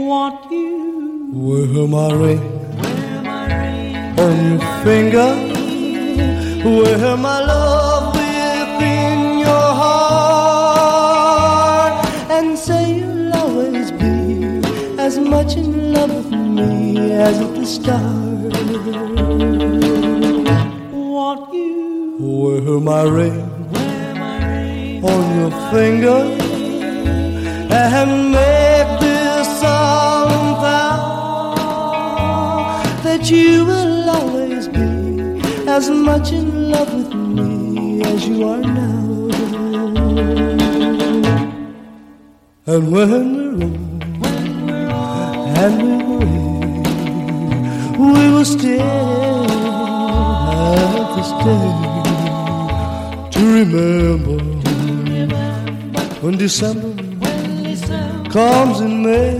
want you. Wear my ring on your finger. Wear my love within your heart, and say you'll always be as much in love with me as at the start. Want you. Wear my ring on your finger, and make this solemn vow that you will always be as much in love with me as you are now. And when we're old and we're gray, we will still have this day to remember when December comes in May.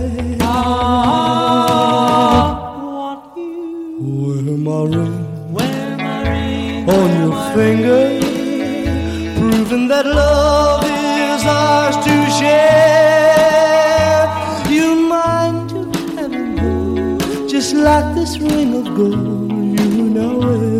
Want you. Wear my ring on your finger, proving that love is ours to share. You're mine to heaven, just like this ring of gold you now wear.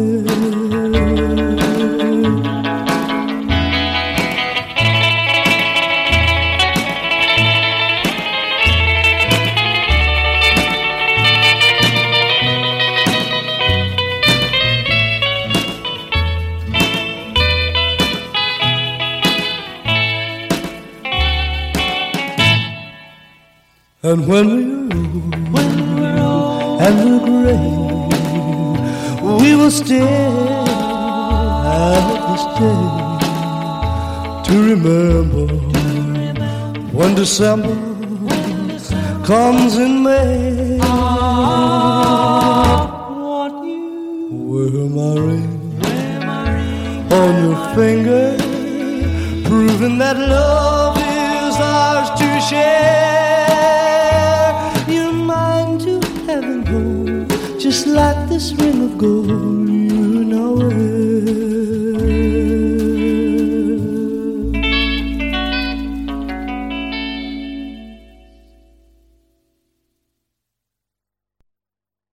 And when we're old and we're gray, we will still have this day to remember when December comes in May. Want you. Wear my ring on your finger, proving that love is ours to share. Just like this ring of gold